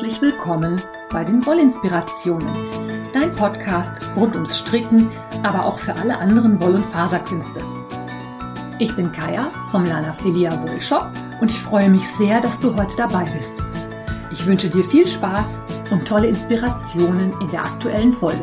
Herzlich willkommen bei den Wollinspirationen, dein Podcast rund ums Stricken, aber auch für alle anderen Woll- und Faserkünste. Ich bin Kaya vom Lanafilia Wollshop und ich freue mich sehr, dass du heute dabei bist. Ich wünsche dir viel Spaß und tolle Inspirationen in der aktuellen Folge.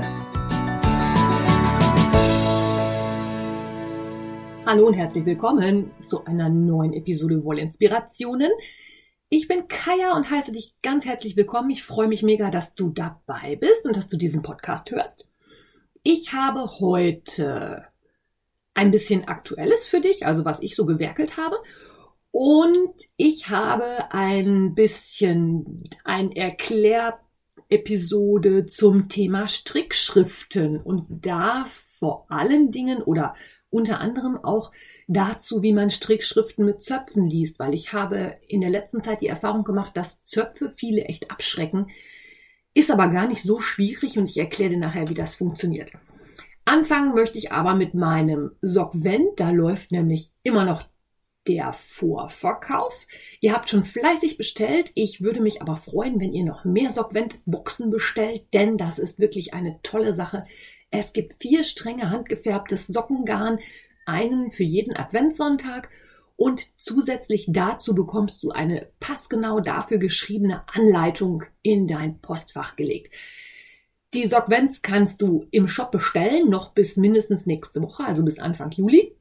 Hallo und herzlich willkommen zu einer neuen Episode Wollinspirationen. Ich bin Kaya und heiße dich ganz herzlich willkommen. Ich freue mich mega, dass du dabei bist und dass du diesen Podcast hörst. Ich habe heute ein bisschen Aktuelles für dich, also was ich so gewerkelt habe. Und ich habe ein bisschen eine Erklärepisode zum Thema Strickschriften und da vor allen Dingen oder unter anderem auch dazu, wie man Strickschriften mit Zöpfen liest, weil ich habe in der letzten Zeit die Erfahrung gemacht, dass Zöpfe viele echt abschrecken, ist aber gar nicht so schwierig und ich erkläre dir nachher, wie das funktioniert. Anfangen möchte ich aber mit meinem Sockvent, da läuft nämlich immer noch der Vorverkauf. Ihr habt schon fleißig bestellt, ich würde mich aber freuen, wenn ihr noch mehr Sockvent-Boxen bestellt, denn das ist wirklich eine tolle Sache. Es gibt 4 Stränge handgefärbtes Sockengarn, einen für jeden Adventssonntag und zusätzlich dazu bekommst du eine passgenau dafür geschriebene Anleitung in dein Postfach gelegt. Die Sockvents kannst du im Shop bestellen, noch bis mindestens nächste Woche, also bis Anfang Juli.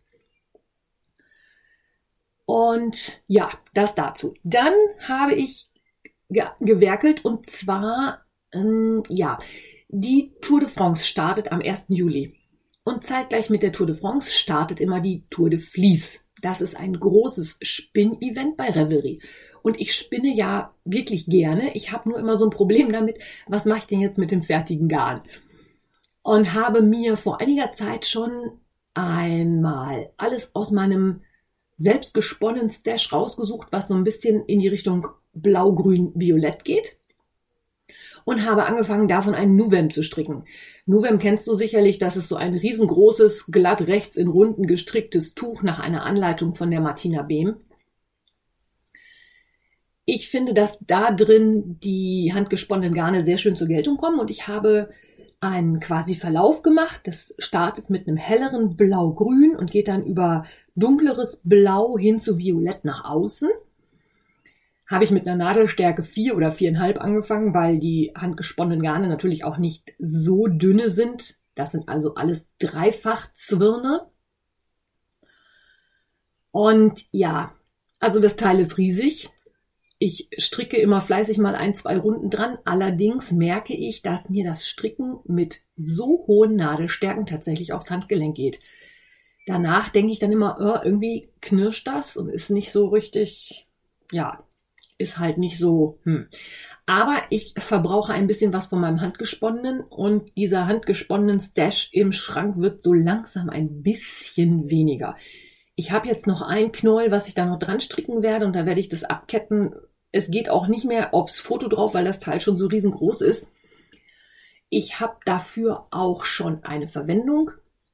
Und ja, das dazu. Dann habe ich gewerkelt und zwar, die Tour de France startet am 1. Juli. Und zeitgleich mit der Tour de France startet immer die Tour de Vlies. Das ist ein großes Spinn-Event bei Revelry. Und ich spinne ja wirklich gerne. Ich habe nur immer so ein Problem damit, was mache ich denn jetzt mit dem fertigen Garn? Und habe mir vor einiger Zeit schon einmal alles aus meinem selbstgesponnenen Stash rausgesucht, was so ein bisschen in die Richtung blau-grün-violett geht. Und habe angefangen, davon einen Nuvem zu stricken. Nuvem kennst du sicherlich, das ist so ein riesengroßes, glatt rechts in Runden gestricktes Tuch nach einer Anleitung von der Martina Behm. Ich finde, dass da drin die handgesponnenen Garne sehr schön zur Geltung kommen und ich habe einen quasi Verlauf gemacht. Das startet mit einem helleren Blau-Grün und geht dann über dunkleres Blau hin zu Violett nach außen. Habe ich mit einer Nadelstärke 4 oder 4,5 angefangen, weil die handgesponnenen Garne natürlich auch nicht so dünne sind. Das sind also alles Dreifachzwirne. Und ja, also das Teil ist riesig. Ich stricke immer fleißig mal 1-2 Runden dran. Allerdings merke ich, dass mir das Stricken mit so hohen Nadelstärken tatsächlich aufs Handgelenk geht. Danach denke ich dann immer, irgendwie knirscht das und ist nicht so richtig, ist halt nicht so, Aber ich verbrauche ein bisschen was von meinem handgesponnenen und dieser handgesponnenen Stash im Schrank wird so langsam ein bisschen weniger. Ich habe jetzt noch ein Knäuel, was ich da noch dran stricken werde und da werde ich das abketten. Es geht auch nicht mehr aufs Foto drauf, weil das Teil schon so riesengroß ist. Ich habe dafür auch schon eine Verwendung.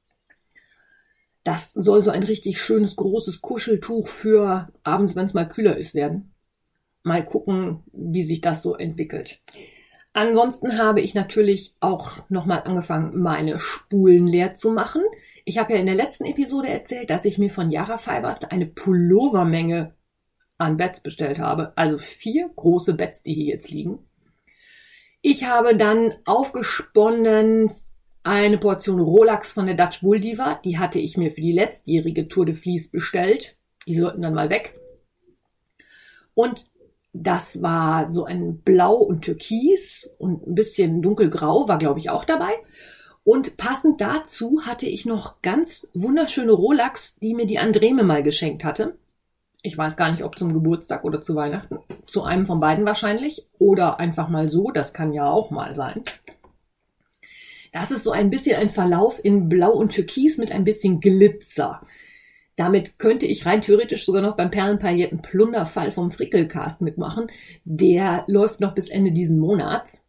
Das soll so ein richtig schönes, großes Kuscheltuch für abends, wenn es mal kühler ist, werden. Mal gucken, wie sich das so entwickelt. Ansonsten habe ich natürlich auch nochmal angefangen, meine Spulen leer zu machen. Ich habe ja in der letzten Episode erzählt, dass ich mir von Yara Fibers eine Pullovermenge an Beds bestellt habe. Also 4 große Beds, die hier jetzt liegen. Ich habe dann aufgesponnen eine Portion Rolex von der Dutch Wool Diva. Die hatte ich mir für die letztjährige Tour de Vlies bestellt. Die sollten dann mal weg. Und das war so ein Blau und Türkis und ein bisschen dunkelgrau, war glaube ich auch dabei. Und passend dazu hatte ich noch ganz wunderschöne Rolex, die mir die Andreme mal geschenkt hatte. Ich weiß gar nicht, ob zum Geburtstag oder zu Weihnachten. Zu einem von beiden wahrscheinlich. Oder einfach mal so, das kann ja auch mal sein. Das ist so ein bisschen ein Verlauf in Blau und Türkis mit ein bisschen Glitzer. Damit könnte ich rein theoretisch sogar noch beim Perlenpailletten Plunderfall vom Frickelcast mitmachen. Der läuft noch bis Ende diesen Monats.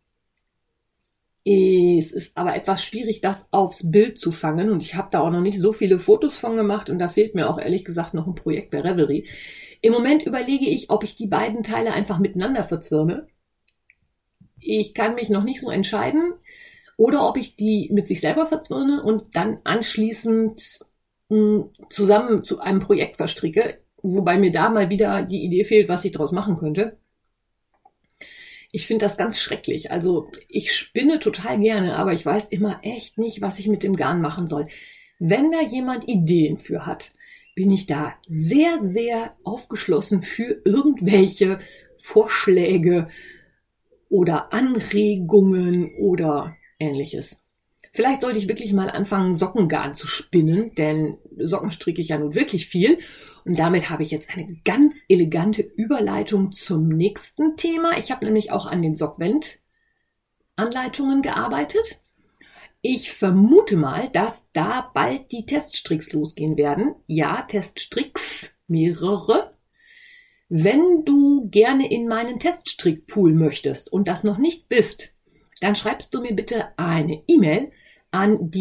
Es ist aber etwas schwierig, das aufs Bild zu fangen. Und ich habe da auch noch nicht so viele Fotos von gemacht. Und da fehlt mir auch ehrlich gesagt noch ein Projekt bei Revelry. Im Moment überlege ich, ob ich die beiden Teile einfach miteinander verzwirne. Ich kann mich noch nicht so entscheiden. Oder ob ich die mit sich selber verzwirne und dann anschließend zusammen zu einem Projekt verstricke, wobei mir da mal wieder die Idee fehlt, was ich daraus machen könnte. Ich finde das ganz schrecklich. Also ich spinne total gerne, aber ich weiß immer echt nicht, was ich mit dem Garn machen soll. Wenn da jemand Ideen für hat, bin ich da sehr, sehr aufgeschlossen für irgendwelche Vorschläge oder Anregungen oder Ähnliches. Vielleicht sollte ich wirklich mal anfangen, Sockengarn zu spinnen, denn Socken stricke ich ja nun wirklich viel. Und damit habe ich jetzt eine ganz elegante Überleitung zum nächsten Thema. Ich habe nämlich auch an den Sockvent-Anleitungen gearbeitet. Ich vermute mal, dass da bald die Teststricks losgehen werden. Ja, Teststricks, mehrere. Wenn du gerne in meinen Teststrickpool möchtest und das noch nicht bist, dann schreibst du mir bitte eine E-Mail an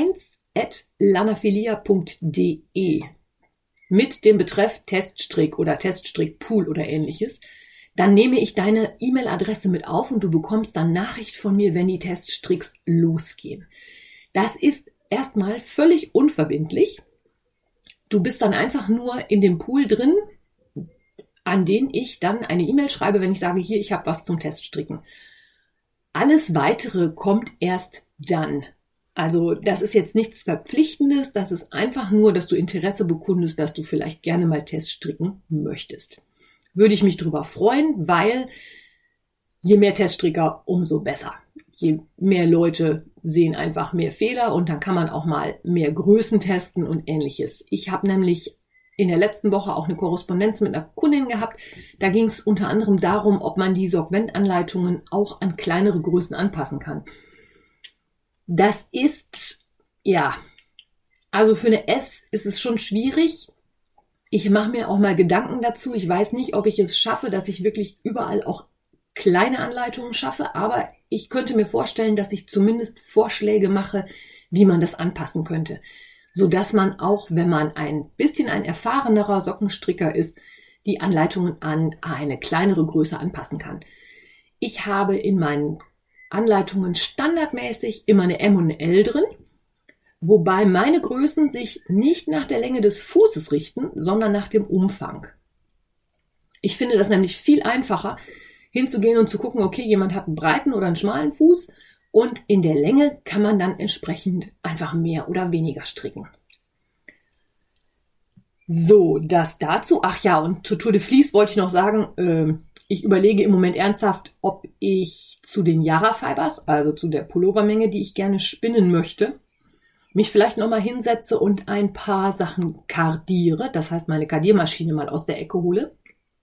designs@lanafilia.de mit dem Betreff Teststrick oder Teststrickpool oder ähnliches. Dann nehme ich deine E-Mail-Adresse mit auf und du bekommst dann Nachricht von mir, wenn die Teststricks losgehen. Das ist erstmal völlig unverbindlich. Du bist dann einfach nur in dem Pool drin, an den ich dann eine E-Mail schreibe, wenn ich sage, hier, ich habe was zum Teststricken. Alles Weitere kommt erst dann. Also das ist jetzt nichts Verpflichtendes, das ist einfach nur, dass du Interesse bekundest, dass du vielleicht gerne mal Teststricken möchtest. Würde ich mich drüber freuen, weil je mehr Teststricker, umso besser. Je mehr Leute sehen einfach mehr Fehler und dann kann man auch mal mehr Größen testen und ähnliches. Ich habe nämlich in der letzten Woche auch eine Korrespondenz mit einer Kundin gehabt. Da ging es unter anderem darum, ob man die Sockvent-Anleitungen auch an kleinere Größen anpassen kann. Das ist, ja, also für eine S ist es schon schwierig. Ich mache mir auch mal Gedanken dazu. Ich weiß nicht, ob ich es schaffe, dass ich wirklich überall auch kleine Anleitungen schaffe, aber ich könnte mir vorstellen, dass ich zumindest Vorschläge mache, wie man das anpassen könnte, sodass man auch, wenn man ein bisschen ein erfahrenerer Sockenstricker ist, die Anleitungen an eine kleinere Größe anpassen kann. Ich habe in meinen Anleitungen standardmäßig immer eine M und eine L drin, wobei meine Größen sich nicht nach der Länge des Fußes richten, sondern nach dem Umfang. Ich finde das nämlich viel einfacher, hinzugehen und zu gucken, okay, jemand hat einen breiten oder einen schmalen Fuß und in der Länge kann man dann entsprechend einfach mehr oder weniger stricken. So, das dazu. Ach ja, und zur Tour de Fleece wollte ich noch sagen, ich überlege im Moment ernsthaft, ob ich zu den Yara Fibers, also zu der Pullovermenge, die ich gerne spinnen möchte, mich vielleicht nochmal hinsetze und ein paar Sachen kardiere, das heißt meine Kardiermaschine mal aus der Ecke hole,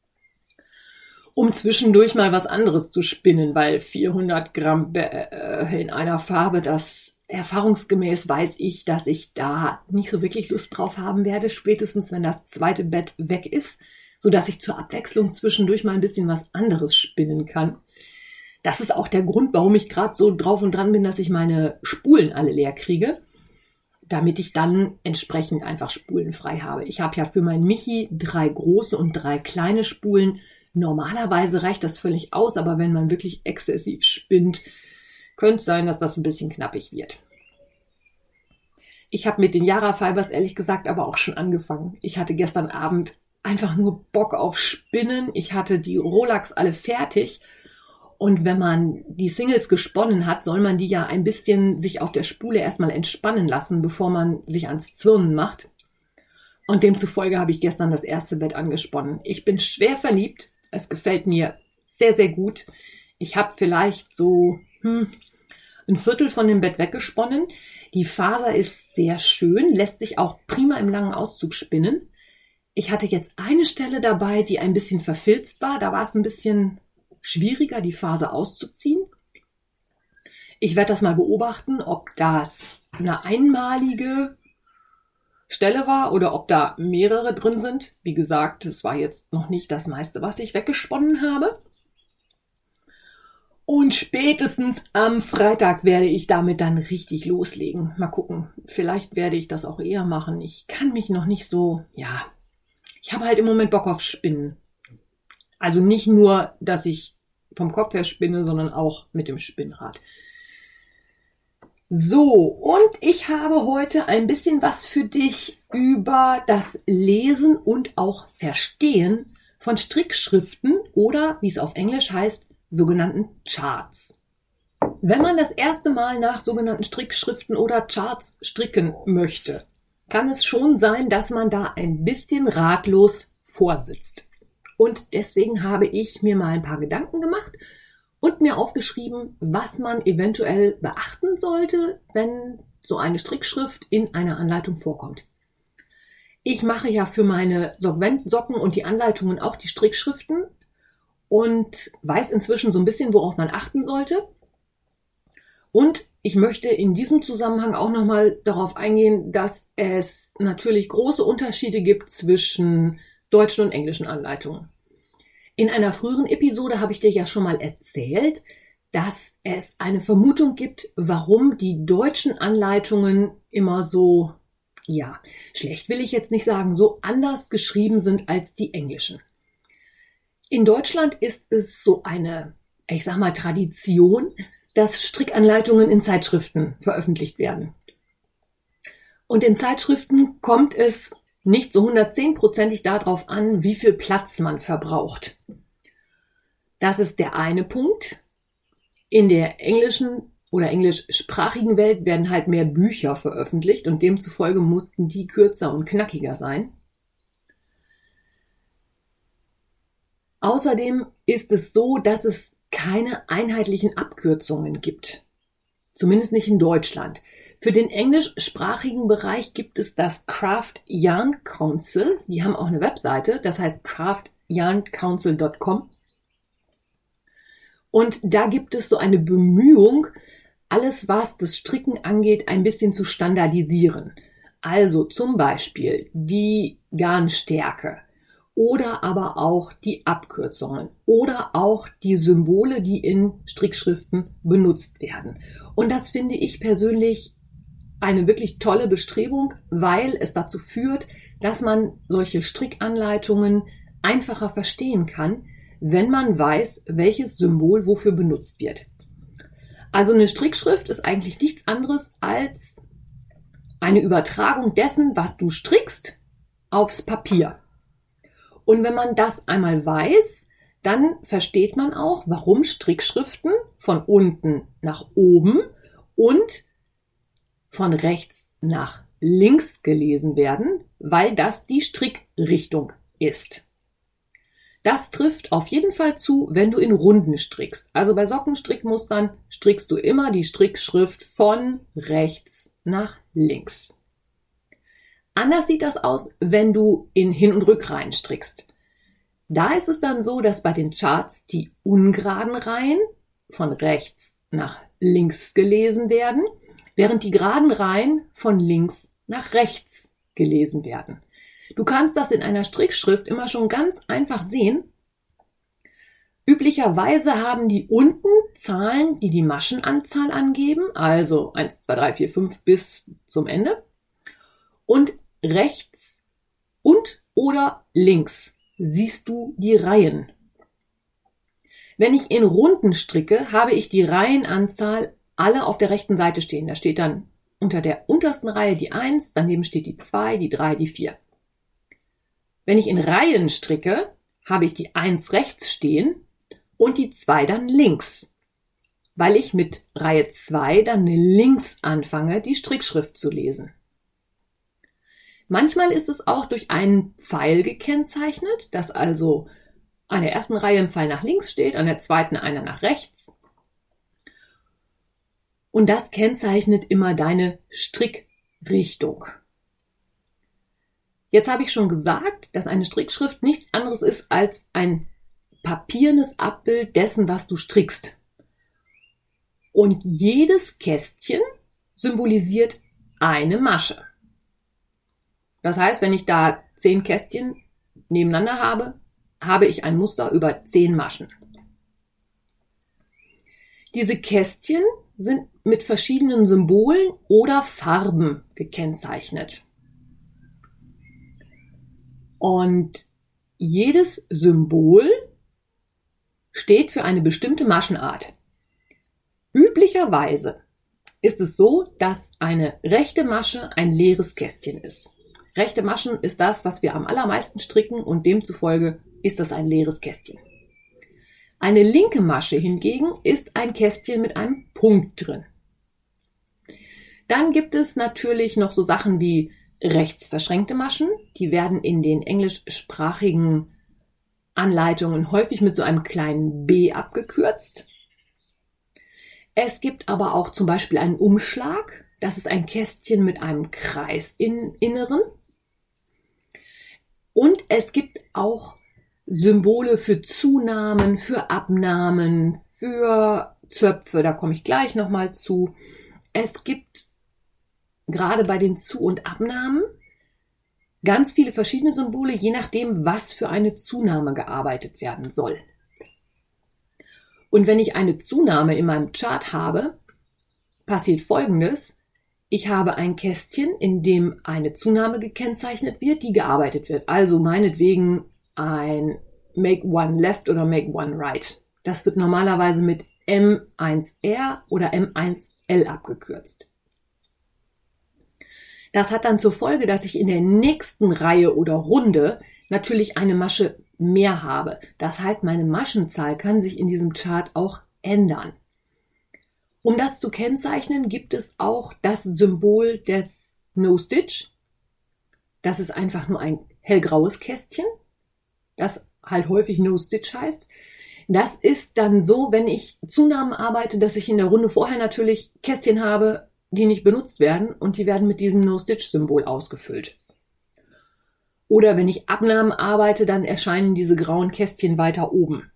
um zwischendurch mal was anderes zu spinnen, weil 400 Gramm in einer Farbe, das erfahrungsgemäß weiß ich, dass ich da nicht so wirklich Lust drauf haben werde, spätestens wenn das zweite Bett weg ist, sodass ich zur Abwechslung zwischendurch mal ein bisschen was anderes spinnen kann. Das ist auch der Grund, warum ich gerade so drauf und dran bin, dass ich meine Spulen alle leer kriege, damit ich dann entsprechend einfach spulenfrei habe. Ich habe ja für meinen Michi 3 große und 3 kleine Spulen. Normalerweise reicht das völlig aus, aber wenn man wirklich exzessiv spinnt, könnte es sein, dass das ein bisschen knappig wird. Ich habe mit den Yara Fibers ehrlich gesagt aber auch schon angefangen. Ich hatte gestern Abend einfach nur Bock auf Spinnen. Ich hatte die Rollacks alle fertig. Und wenn man die Singles gesponnen hat, soll man die ja ein bisschen sich auf der Spule erstmal entspannen lassen, bevor man sich ans Zwirnen macht. Und demzufolge habe ich gestern das erste Bett angesponnen. Ich bin schwer verliebt. Es gefällt mir sehr, sehr gut. Ich habe vielleicht so ein Viertel von dem Bett weggesponnen. Die Faser ist sehr schön, lässt sich auch prima im langen Auszug spinnen. Ich hatte jetzt eine Stelle dabei, die ein bisschen verfilzt war. Da war es ein bisschen schwieriger, die Faser auszuziehen. Ich werde das mal beobachten, ob das eine einmalige Stelle war oder ob da mehrere drin sind. Wie gesagt, es war jetzt noch nicht das meiste, was ich weggesponnen habe. Und spätestens am Freitag werde ich damit dann richtig loslegen. Mal gucken, vielleicht werde ich das auch eher machen. Ich kann mich noch nicht so, ich habe halt im Moment Bock auf Spinnen. Also nicht nur, dass ich vom Kopf her spinne, sondern auch mit dem Spinnrad. So, und ich habe heute ein bisschen was für dich über das Lesen und auch Verstehen von Strickschriften oder, wie es auf Englisch heißt, sogenannten Charts. Wenn man das erste Mal nach sogenannten Strickschriften oder Charts stricken möchte, kann es schon sein, dass man da ein bisschen ratlos vorsitzt. Und deswegen habe ich mir mal ein paar Gedanken gemacht und mir aufgeschrieben, was man eventuell beachten sollte, wenn so eine Strickschrift in einer Anleitung vorkommt. Ich mache ja für meine Socken und die Anleitungen auch die Strickschriften und weiß inzwischen so ein bisschen, worauf man achten sollte. Und ich möchte in diesem Zusammenhang auch nochmal darauf eingehen, dass es natürlich große Unterschiede gibt zwischen deutschen und englischen Anleitungen. In einer früheren Episode habe ich dir ja schon mal erzählt, dass es eine Vermutung gibt, warum die deutschen Anleitungen immer so, ja, schlecht will ich jetzt nicht sagen, so anders geschrieben sind als die englischen. In Deutschland ist es so eine, ich sag mal, Tradition, dass Strickanleitungen in Zeitschriften veröffentlicht werden. Und in Zeitschriften kommt es nicht so 110%ig darauf an, wie viel Platz man verbraucht. Das ist der eine Punkt. In der englischen oder englischsprachigen Welt werden halt mehr Bücher veröffentlicht und demzufolge mussten die kürzer und knackiger sein. Außerdem ist es so, dass es keine einheitlichen Abkürzungen gibt. Zumindest nicht in Deutschland. Für den englischsprachigen Bereich gibt es das Craft Yarn Council. Die haben auch eine Webseite, das heißt craftyarncouncil.com. Und da gibt es so eine Bemühung, alles, was das Stricken angeht, ein bisschen zu standardisieren. Also zum Beispiel die Garnstärke. Oder aber auch die Abkürzungen oder auch die Symbole, die in Strickschriften benutzt werden. Und das finde ich persönlich eine wirklich tolle Bestrebung, weil es dazu führt, dass man solche Strickanleitungen einfacher verstehen kann, wenn man weiß, welches Symbol wofür benutzt wird. Also eine Strickschrift ist eigentlich nichts anderes als eine Übertragung dessen, was du strickst, aufs Papier. Und wenn man das einmal weiß, dann versteht man auch, warum Strickschriften von unten nach oben und von rechts nach links gelesen werden, weil das die Strickrichtung ist. Das trifft auf jeden Fall zu, wenn du in Runden strickst. Also bei Sockenstrickmustern strickst du immer die Strickschrift von rechts nach links. Anders sieht das aus, wenn du in Hin- und Rückreihen strickst. Da ist es dann so, dass bei den Charts die ungeraden Reihen von rechts nach links gelesen werden, während die geraden Reihen von links nach rechts gelesen werden. Du kannst das in einer Strickschrift immer schon ganz einfach sehen. Üblicherweise haben die unten Zahlen, die die Maschenanzahl angeben, also 1, 2, 3, 4, 5 bis zum Ende. Und rechts und oder links siehst du die Reihen. Wenn ich in Runden stricke, habe ich die Reihenanzahl alle auf der rechten Seite stehen. Da steht dann unter der untersten Reihe die 1, daneben steht die 2, die 3, die 4. Wenn ich in Reihen stricke, habe ich die 1 rechts stehen und die 2 dann links, weil ich mit Reihe 2 dann links anfange, die Strickschrift zu lesen. Manchmal ist es auch durch einen Pfeil gekennzeichnet, dass also an der ersten Reihe ein Pfeil nach links steht, an der zweiten einer nach rechts. Und das kennzeichnet immer deine Strickrichtung. Jetzt habe ich schon gesagt, dass eine Strickschrift nichts anderes ist als ein papiernes Abbild dessen, was du strickst. Und jedes Kästchen symbolisiert eine Masche. Das heißt, wenn ich da 10 Kästchen nebeneinander habe, habe ich ein Muster über 10 Maschen. Diese Kästchen sind mit verschiedenen Symbolen oder Farben gekennzeichnet. Und jedes Symbol steht für eine bestimmte Maschenart. Üblicherweise ist es so, dass eine rechte Masche ein leeres Kästchen ist. Rechte Maschen ist das, was wir am allermeisten stricken und demzufolge ist das ein leeres Kästchen. Eine linke Masche hingegen ist ein Kästchen mit einem Punkt drin. Dann gibt es natürlich noch so Sachen wie rechts verschränkte Maschen. Die werden in den englischsprachigen Anleitungen häufig mit so einem kleinen B abgekürzt. Es gibt aber auch zum Beispiel einen Umschlag. Das ist ein Kästchen mit einem Kreis im Inneren. Und es gibt auch Symbole für Zunahmen, für Abnahmen, für Zöpfe. Da komme ich gleich nochmal zu. Es gibt gerade bei den Zu- und Abnahmen ganz viele verschiedene Symbole, je nachdem, was für eine Zunahme gearbeitet werden soll. Und wenn ich eine Zunahme in meinem Chart habe, passiert Folgendes. Ich habe ein Kästchen, in dem eine Zunahme gekennzeichnet wird, die gearbeitet wird. Also meinetwegen ein Make One Left oder Make One Right. Das wird normalerweise mit M1R oder M1L abgekürzt. Das hat dann zur Folge, dass ich in der nächsten Reihe oder Runde natürlich eine Masche mehr habe. Das heißt, meine Maschenzahl kann sich in diesem Chart auch ändern. Um das zu kennzeichnen, gibt es auch das Symbol des No-Stitch. Das ist einfach nur ein hellgraues Kästchen, das halt häufig No-Stitch heißt. Das ist dann so, wenn ich Zunahmen arbeite, dass ich in der Runde vorher natürlich Kästchen habe, die nicht benutzt werden und die werden mit diesem No-Stitch-Symbol ausgefüllt. Oder wenn ich Abnahmen arbeite, dann erscheinen diese grauen Kästchen weiter oben.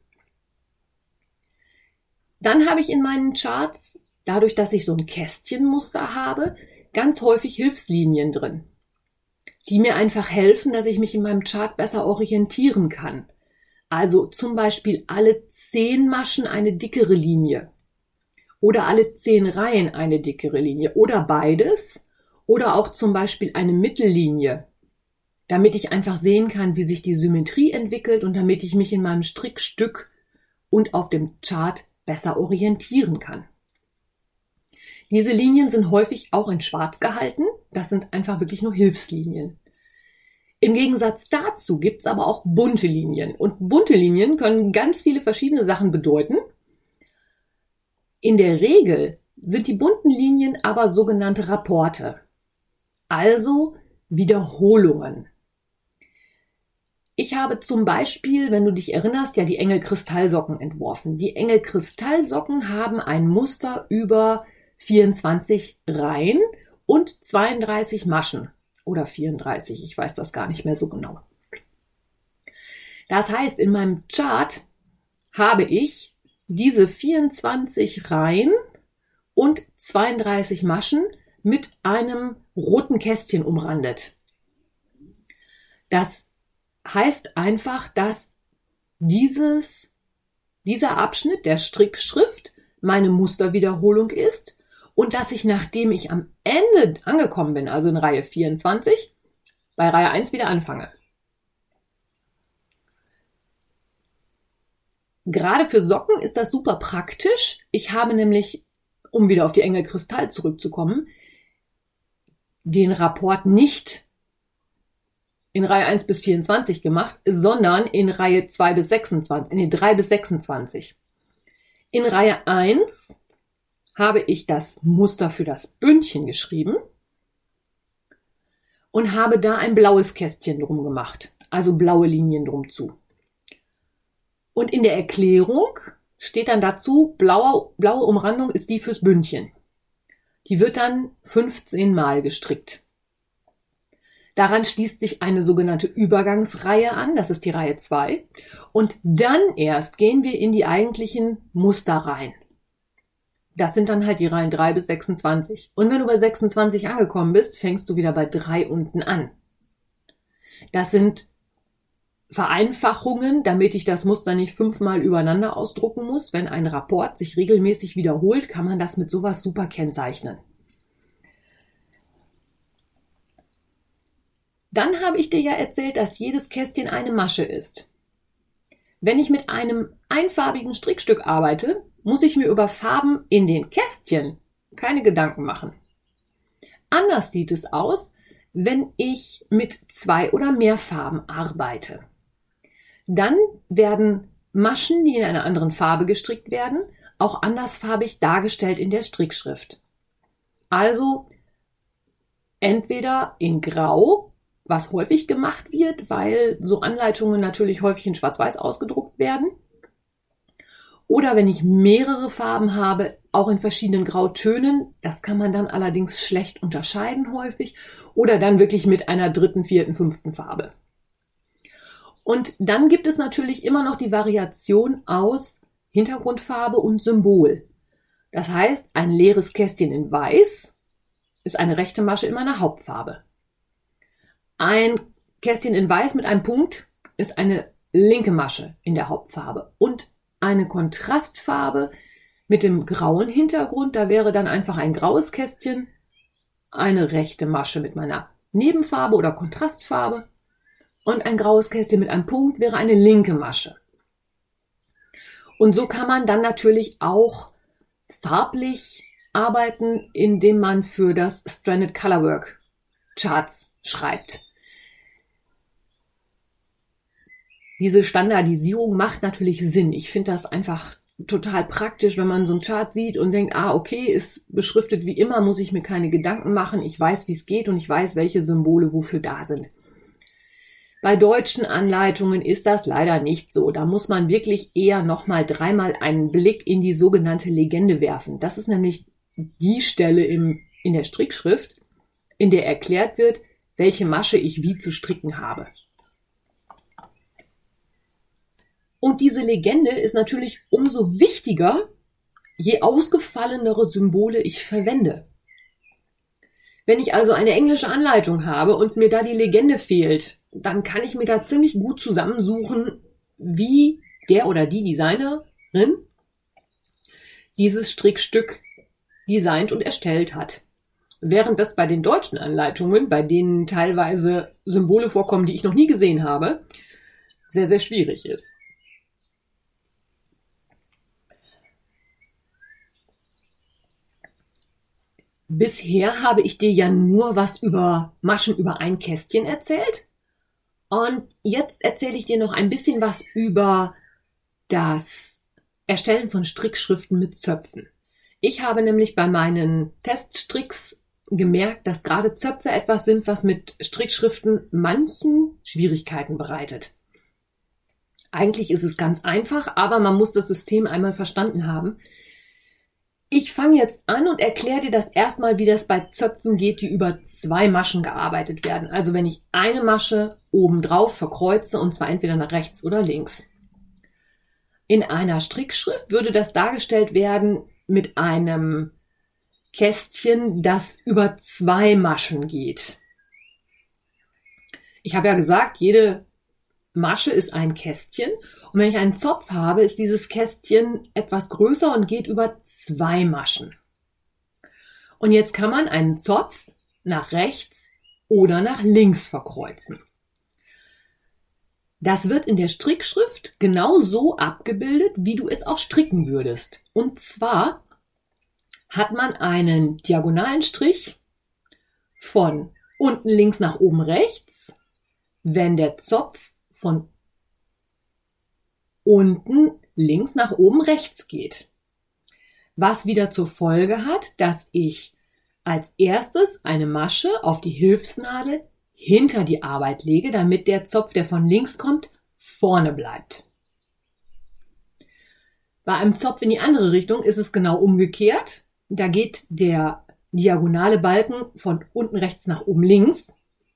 Dann habe ich in meinen Charts, dadurch, dass ich so ein Kästchenmuster habe, ganz häufig Hilfslinien drin, die mir einfach helfen, dass ich mich in meinem Chart besser orientieren kann. Also zum Beispiel alle 10 Maschen eine dickere Linie oder alle 10 Reihen eine dickere Linie oder beides oder auch zum Beispiel eine Mittellinie, damit ich einfach sehen kann, wie sich die Symmetrie entwickelt und damit ich mich in meinem Strickstück und auf dem Chart besser orientieren kann. Diese Linien sind häufig auch in Schwarz gehalten. Das sind einfach wirklich nur Hilfslinien. Im Gegensatz dazu gibt es aber auch bunte Linien. Und bunte Linien können ganz viele verschiedene Sachen bedeuten. In der Regel sind die bunten Linien aber sogenannte Rapporte, also Wiederholungen. Ich habe zum Beispiel, wenn du dich erinnerst, ja die Engel-Kristallsocken entworfen. Die Engel-Kristallsocken haben ein Muster über 24 Reihen und 32 Maschen oder 34, ich weiß das gar nicht mehr so genau. Das heißt, in meinem Chart habe ich diese 24 Reihen und 32 Maschen mit einem roten Kästchen umrandet. Das heißt einfach, dass dieser Abschnitt der Strickschrift meine Musterwiederholung ist und dass ich, nachdem ich am Ende angekommen bin, also in Reihe 24, bei Reihe 1 wieder anfange. Gerade für Socken ist das super praktisch. Ich habe nämlich, um wieder auf die Engel Kristall zurückzukommen, den Rapport nicht in Reihe 1 bis 24 gemacht, sondern in Reihe 2 bis 26, in den 3 bis 26. In Reihe 1 habe ich das Muster für das Bündchen geschrieben und habe da ein blaues Kästchen drum gemacht, also blaue Linien drum zu. Und in der Erklärung steht dann dazu, blaue Umrandung ist die fürs Bündchen. Die wird dann 15 Mal gestrickt. Daran schließt sich eine sogenannte Übergangsreihe an, das ist die Reihe 2. Und dann erst gehen wir in die eigentlichen Musterreihen. Das sind dann halt die Reihen 3 bis 26. Und wenn du bei 26 angekommen bist, fängst du wieder bei 3 unten an. Das sind Vereinfachungen, damit ich das Muster nicht 5-mal übereinander ausdrucken muss. Wenn ein Rapport sich regelmäßig wiederholt, kann man das mit sowas super kennzeichnen. Dann habe ich dir ja erzählt, dass jedes Kästchen eine Masche ist. Wenn ich mit einem einfarbigen Strickstück arbeite, muss ich mir über Farben in den Kästchen keine Gedanken machen. Anders sieht es aus, wenn ich mit 2 oder mehr Farben arbeite. Dann werden Maschen, die in einer anderen Farbe gestrickt werden, auch andersfarbig dargestellt in der Strickschrift. Also entweder in Grau, was häufig gemacht wird, weil so Anleitungen natürlich häufig in Schwarz-Weiß ausgedruckt werden. Oder wenn ich mehrere Farben habe, auch in verschiedenen Grautönen. Das kann man dann allerdings schlecht unterscheiden häufig. Oder dann wirklich mit einer 3., 4., 5. Farbe. Und dann gibt es natürlich immer noch die Variation aus Hintergrundfarbe und Symbol. Das heißt, ein leeres Kästchen in Weiß ist eine rechte Masche in meiner Hauptfarbe. Ein Kästchen in Weiß mit einem Punkt ist eine linke Masche in der Hauptfarbe. Und eine Kontrastfarbe mit dem grauen Hintergrund, da wäre dann einfach ein graues Kästchen, eine rechte Masche mit meiner Nebenfarbe oder Kontrastfarbe und ein graues Kästchen mit einem Punkt wäre eine linke Masche. Und so kann man dann natürlich auch farblich arbeiten, indem man für das Stranded Colorwork Charts schreibt. Diese Standardisierung macht natürlich Sinn. Ich finde das einfach total praktisch, wenn man so einen Chart sieht und denkt, okay, ist beschriftet wie immer, muss ich mir keine Gedanken machen. Ich weiß, wie es geht und ich weiß, welche Symbole wofür da sind. Bei deutschen Anleitungen ist das leider nicht so. Da muss man wirklich eher nochmal 3-mal einen Blick in die sogenannte Legende werfen. Das ist nämlich die Stelle in der Strickschrift, in der erklärt wird, welche Masche ich wie zu stricken habe. Und diese Legende ist natürlich umso wichtiger, je ausgefallenere Symbole ich verwende. Wenn ich also eine englische Anleitung habe und mir da die Legende fehlt, dann kann ich mir da ziemlich gut zusammensuchen, wie der oder die Designerin dieses Strickstück designt und erstellt hat. Während das bei den deutschen Anleitungen, bei denen teilweise Symbole vorkommen, die ich noch nie gesehen habe, sehr, sehr schwierig ist. Bisher habe ich dir ja nur was über Maschen über ein Kästchen erzählt. Und jetzt erzähle ich dir noch ein bisschen was über das Erstellen von Strickschriften mit Zöpfen. Ich habe nämlich bei meinen Teststricks gemerkt, dass gerade Zöpfe etwas sind, was mit Strickschriften manchen Schwierigkeiten bereitet. Eigentlich ist es ganz einfach, aber man muss das System einmal verstanden haben. Ich fange jetzt an und erkläre dir das erstmal, wie das bei Zöpfen geht, die über 2 Maschen gearbeitet werden. Also wenn ich eine Masche obendrauf verkreuze und zwar entweder nach rechts oder links. In einer Strickschrift würde das dargestellt werden mit einem Kästchen, das über 2 Maschen geht. Ich habe ja gesagt, jede Masche ist ein Kästchen. Und wenn ich einen Zopf habe, ist dieses Kästchen etwas größer und geht über 2 Maschen. Und jetzt kann man einen Zopf nach rechts oder nach links verkreuzen. Das wird in der Strickschrift genau so abgebildet, wie du es auch stricken würdest. Und zwar hat man einen diagonalen Strich von unten links nach oben rechts, wenn der Zopf von unten links nach oben rechts geht. Was wieder zur Folge hat, dass ich als erstes eine Masche auf die Hilfsnadel hinter die Arbeit lege, damit der Zopf, der von links kommt, vorne bleibt. Bei einem Zopf in die andere Richtung ist es genau umgekehrt. Da geht der diagonale Balken von unten rechts nach oben links.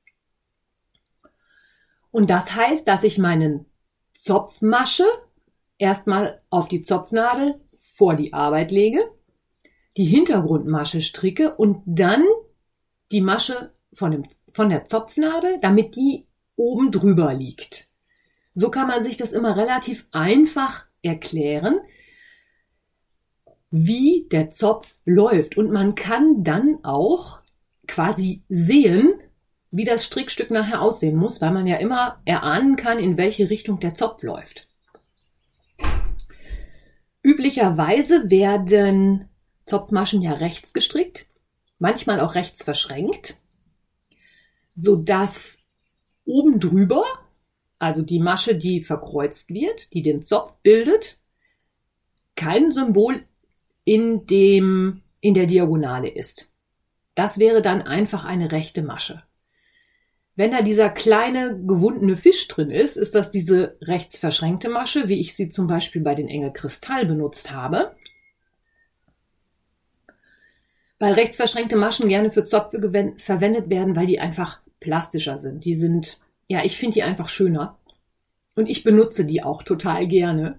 Und das heißt, dass ich meinen Zopfmasche erstmal auf die Zopfnadel vor die Arbeit lege, die Hintergrundmasche stricke und dann die Masche von der Zopfnadel, damit die oben drüber liegt. So kann man sich das immer relativ einfach erklären, wie der Zopf läuft. Und man kann dann auch quasi sehen, wie das Strickstück nachher aussehen muss, weil man ja immer erahnen kann, in welche Richtung der Zopf läuft. Üblicherweise werden Zopfmaschen ja rechts gestrickt, manchmal auch rechts verschränkt, sodass oben drüber, also die Masche, die verkreuzt wird, die den Zopf bildet, kein Symbol in der Diagonale ist. Das wäre dann einfach eine rechte Masche. Wenn da dieser kleine gewundene Fisch drin ist, ist das diese rechts verschränkte Masche, wie ich sie zum Beispiel bei den Engel Kristall benutzt habe. Weil rechts verschränkte Maschen gerne für Zöpfe verwendet werden, weil die einfach plastischer sind. Ich finde die einfach schöner. Und ich benutze die auch total gerne.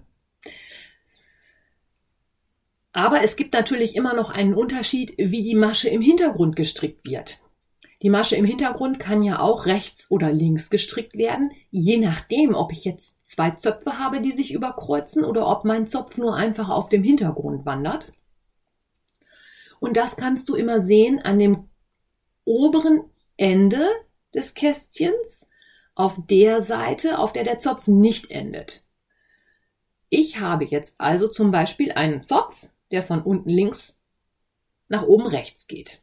Aber es gibt natürlich immer noch einen Unterschied, wie die Masche im Hintergrund gestrickt wird. Die Masche im Hintergrund kann ja auch rechts oder links gestrickt werden, je nachdem, ob ich jetzt 2 Zöpfe habe, die sich überkreuzen, oder ob mein Zopf nur einfach auf dem Hintergrund wandert. Und das kannst du immer sehen an dem oberen Ende des Kästchens, auf der Seite, auf der der Zopf nicht endet. Ich habe jetzt also zum Beispiel einen Zopf, der von unten links nach oben rechts geht.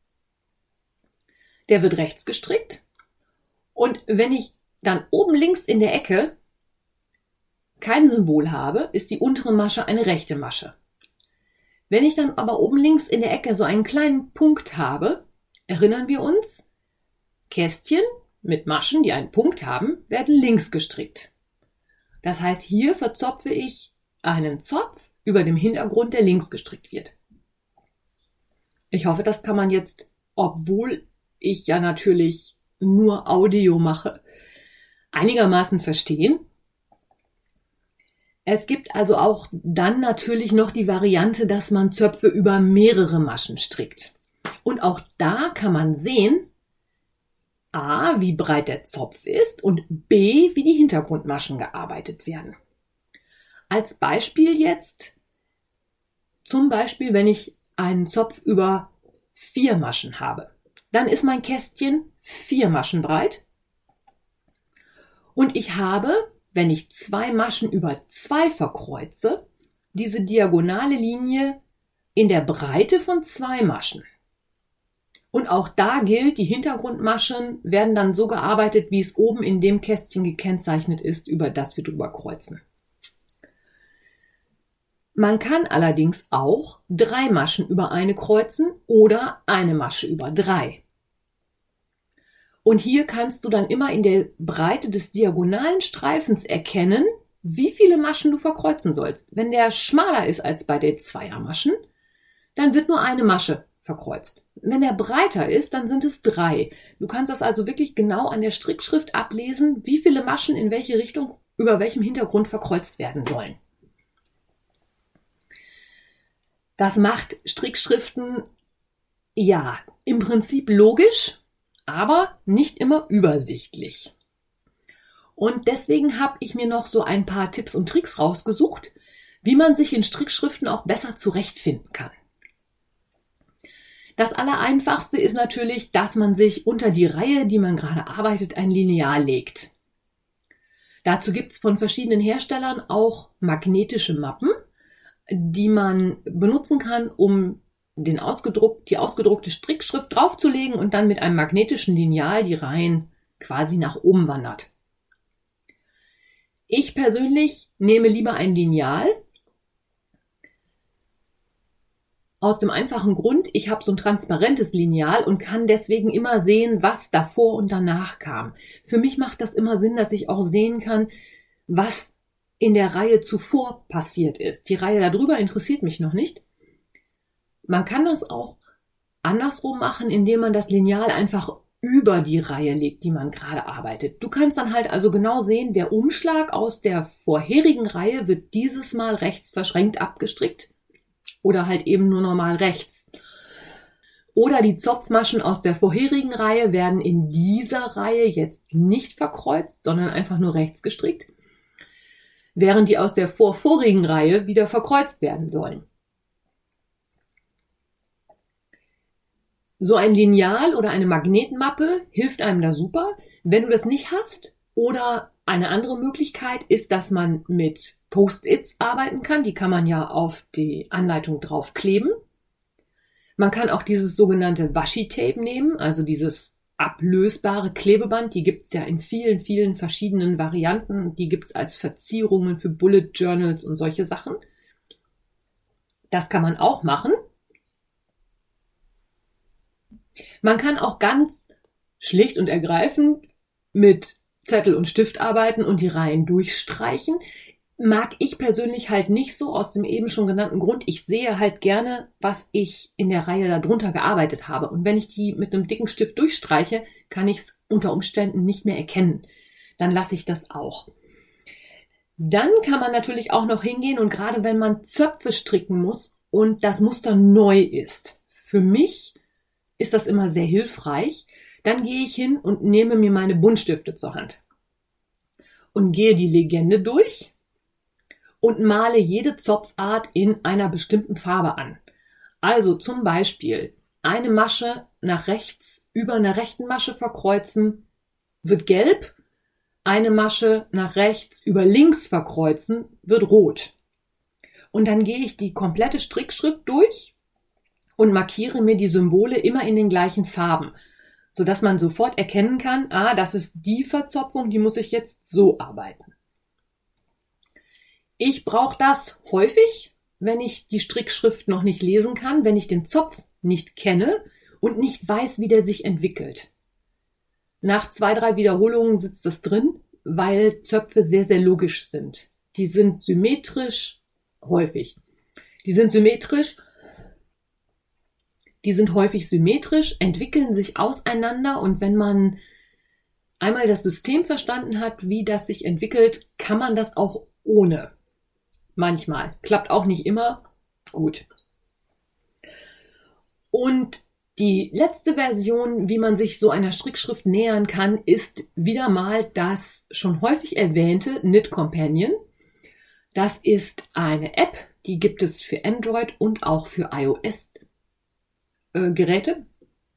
Der wird rechts gestrickt und wenn ich dann oben links in der Ecke kein Symbol habe, ist die untere Masche eine rechte Masche. Wenn ich dann aber oben links in der Ecke so einen kleinen Punkt habe, erinnern wir uns, Kästchen mit Maschen, die einen Punkt haben, werden links gestrickt. Das heißt, hier verzopfe ich einen Zopf über dem Hintergrund, der links gestrickt wird. Ich hoffe, das kann man jetzt, obwohl ich ja natürlich nur Audio mache, einigermaßen verstehen. Es gibt also auch dann natürlich noch die Variante, dass man Zöpfe über mehrere Maschen strickt. Und auch da kann man sehen, A, wie breit der Zopf ist und B, wie die Hintergrundmaschen gearbeitet werden. Als Beispiel jetzt, zum Beispiel, wenn ich einen Zopf über 4 Maschen habe. Dann ist mein Kästchen 4 Maschen breit und ich habe, wenn ich 2 Maschen über 2 verkreuze, diese diagonale Linie in der Breite von 2 Maschen. Und auch da gilt, die Hintergrundmaschen werden dann so gearbeitet, wie es oben in dem Kästchen gekennzeichnet ist, über das wir drüber kreuzen. Man kann allerdings auch 3 Maschen über eine kreuzen oder eine Masche über 3. Und hier kannst du dann immer in der Breite des diagonalen Streifens erkennen, wie viele Maschen du verkreuzen sollst. Wenn der schmaler ist als bei den Zweiermaschen, dann wird nur eine Masche verkreuzt. Wenn der breiter ist, dann sind es 3. Du kannst das also wirklich genau an der Strickschrift ablesen, wie viele Maschen in welche Richtung über welchem Hintergrund verkreuzt werden sollen. Das macht Strickschriften ja im Prinzip logisch, aber nicht immer übersichtlich. Und deswegen habe ich mir noch so ein paar Tipps und Tricks rausgesucht, wie man sich in Strickschriften auch besser zurechtfinden kann. Das Allereinfachste ist natürlich, dass man sich unter die Reihe, die man gerade arbeitet, ein Lineal legt. Dazu gibt es von verschiedenen Herstellern auch magnetische Mappen, die man benutzen kann, um die ausgedruckte Strickschrift draufzulegen und dann mit einem magnetischen Lineal die Reihen quasi nach oben wandert. Ich persönlich nehme lieber ein Lineal. Aus dem einfachen Grund, ich habe so ein transparentes Lineal und kann deswegen immer sehen, was davor und danach kam. Für mich macht das immer Sinn, dass ich auch sehen kann, was in der Reihe zuvor passiert ist. Die Reihe darüber interessiert mich noch nicht. Man kann das auch andersrum machen, indem man das Lineal einfach über die Reihe legt, die man gerade arbeitet. Du kannst dann halt also genau sehen, der Umschlag aus der vorherigen Reihe wird dieses Mal rechts verschränkt abgestrickt oder halt eben nur normal rechts. Oder die Zopfmaschen aus der vorherigen Reihe werden in dieser Reihe jetzt nicht verkreuzt, sondern einfach nur rechts gestrickt, während die aus der vorvorigen Reihe wieder verkreuzt werden sollen. So ein Lineal oder eine Magnetmappe hilft einem da super. Wenn du das nicht hast, Oder eine andere Möglichkeit ist, dass man mit Post-its arbeiten kann. Die kann man ja auf die Anleitung draufkleben. Man kann auch dieses sogenannte Washi-Tape nehmen, also dieses ablösbare Klebeband. Die gibt's ja in vielen, vielen verschiedenen Varianten. Die gibt's als Verzierungen für Bullet Journals und solche Sachen. Das kann man auch machen. Man kann auch ganz schlicht und ergreifend mit Zettel und Stift arbeiten und die Reihen durchstreichen. Mag ich persönlich halt nicht so, aus dem eben schon genannten Grund. Ich sehe halt gerne, was ich in der Reihe darunter gearbeitet habe. Und wenn ich die mit einem dicken Stift durchstreiche, kann ich es unter Umständen nicht mehr erkennen. Dann lasse ich das auch. Dann kann man natürlich auch noch hingehen und gerade wenn man Zöpfe stricken muss und das Muster neu ist, für mich ist das immer sehr hilfreich, dann gehe ich hin und nehme mir meine Buntstifte zur Hand und gehe die Legende durch und male jede Zopfart in einer bestimmten Farbe an. Also zum Beispiel eine Masche nach rechts über einer rechten Masche verkreuzen, wird gelb, eine Masche nach rechts über links verkreuzen, wird rot. Und dann gehe ich die komplette Strickschrift durch und markiere mir die Symbole immer in den gleichen Farben, sodass man sofort erkennen kann, das ist die Verzopfung, die muss ich jetzt so arbeiten. Ich brauche das häufig, wenn ich die Strickschrift noch nicht lesen kann, wenn ich den Zopf nicht kenne und nicht weiß, wie der sich entwickelt. Nach 2, 3 Wiederholungen sitzt das drin, weil Zöpfe sehr, sehr logisch sind. Die sind symmetrisch, häufig. Die sind häufig symmetrisch, entwickeln sich auseinander und wenn man einmal das System verstanden hat, wie das sich entwickelt, kann man das auch ohne. Manchmal. Klappt auch nicht immer. Gut. Und die letzte Version, wie man sich so einer Strickschrift nähern kann, ist wieder mal das schon häufig erwähnte Knit Companion. Das ist eine App, die gibt es für Android und auch für iOS Geräte.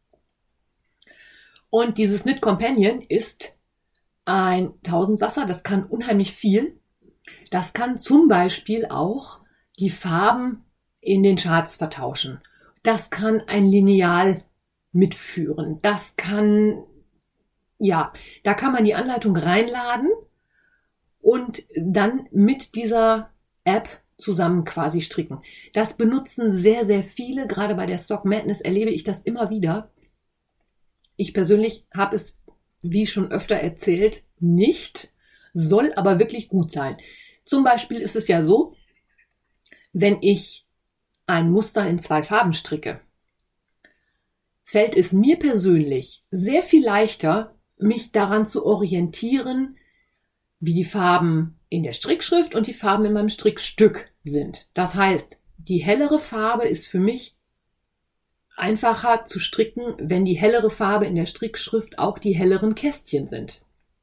Und dieses Knit Companion ist ein Tausendsasser, das kann unheimlich viel. Das kann zum Beispiel auch die Farben in den Charts vertauschen. Das kann ein Lineal mitführen. Da kann man die Anleitung reinladen und dann mit dieser App zusammen quasi stricken. Das benutzen sehr, sehr viele. Gerade bei der Sock Madness erlebe ich das immer wieder. Ich persönlich habe es, wie schon öfter erzählt, nicht, soll aber wirklich gut sein. Zum Beispiel ist es ja so, wenn ich ein Muster in 2 Farben stricke, fällt es mir persönlich sehr viel leichter, mich daran zu orientieren, wie die Farben in der Strickschrift und die Farben in meinem Strickstück sind. Das heißt, die hellere Farbe ist für mich einfacher zu stricken, wenn die hellere Farbe in der Strickschrift auch die helleren Kästchen sind.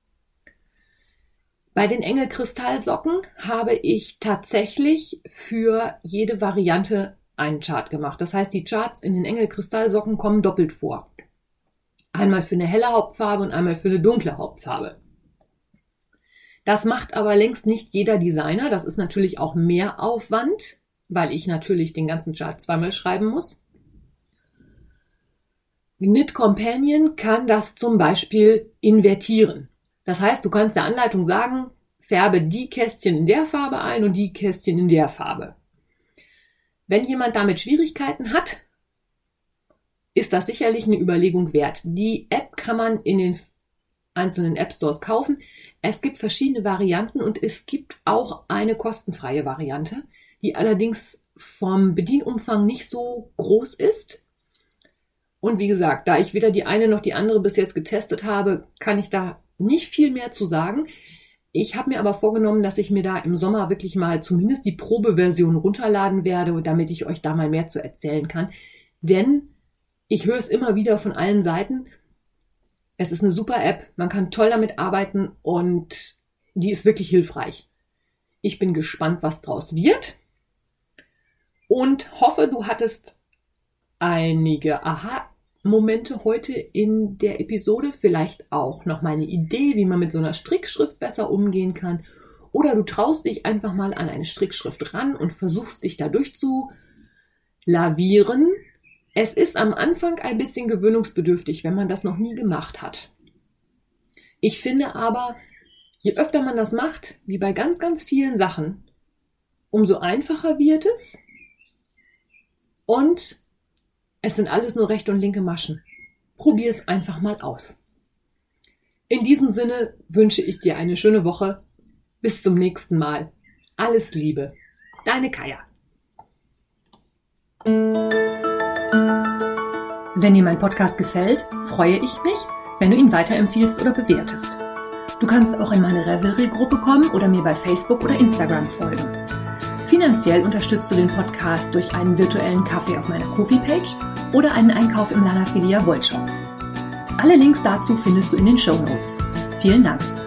Bei den Engelkristallsocken habe ich tatsächlich für jede Variante einen Chart gemacht. Das heißt, die Charts in den Engelkristallsocken kommen doppelt vor. Einmal für eine helle Hauptfarbe und einmal für eine dunkle Hauptfarbe. Das macht aber längst nicht jeder Designer. Das ist natürlich auch mehr Aufwand, weil ich natürlich den ganzen Chart zweimal schreiben muss. Knit Companion kann das zum Beispiel invertieren. Das heißt, du kannst der Anleitung sagen, färbe die Kästchen in der Farbe ein und die Kästchen in der Farbe. Wenn jemand damit Schwierigkeiten hat, ist das sicherlich eine Überlegung wert. Die App kann man in den einzelnen App Stores kaufen. Es gibt verschiedene Varianten und es gibt auch eine kostenfreie Variante, die allerdings vom Bedienumfang nicht so groß ist. Und wie gesagt, da ich weder die eine noch die andere bis jetzt getestet habe, kann ich da nicht viel mehr zu sagen. Ich habe mir aber vorgenommen, dass ich mir da im Sommer wirklich mal zumindest die Probeversion runterladen werde, damit ich euch da mal mehr zu erzählen kann. Denn ich höre es immer wieder von allen Seiten. Es ist eine super App, man kann toll damit arbeiten und die ist wirklich hilfreich. Ich bin gespannt, was draus wird und hoffe, du hattest einige Momente heute in der Episode, vielleicht auch nochmal eine Idee, wie man mit so einer Strickschrift besser umgehen kann. Oder du traust dich einfach mal an eine Strickschrift ran und versuchst dich dadurch zu lavieren. Es ist am Anfang ein bisschen gewöhnungsbedürftig, wenn man das noch nie gemacht hat. Ich finde aber, je öfter man das macht, wie bei ganz, ganz vielen Sachen, umso einfacher wird es. Und es sind alles nur rechte und linke Maschen. Probier es einfach mal aus. In diesem Sinne wünsche ich dir eine schöne Woche. Bis zum nächsten Mal. Alles Liebe. Deine Kaja. Wenn dir mein Podcast gefällt, freue ich mich, wenn du ihn weiterempfiehlst oder bewertest. Du kannst auch in meine Revelry-Gruppe kommen oder mir bei Facebook oder Instagram folgen. Finanziell unterstützt du den Podcast durch einen virtuellen Kaffee auf meiner Ko-fi-Page oder einen Einkauf im Lana Filia Wollshop. Alle Links dazu findest du in den Shownotes. Vielen Dank.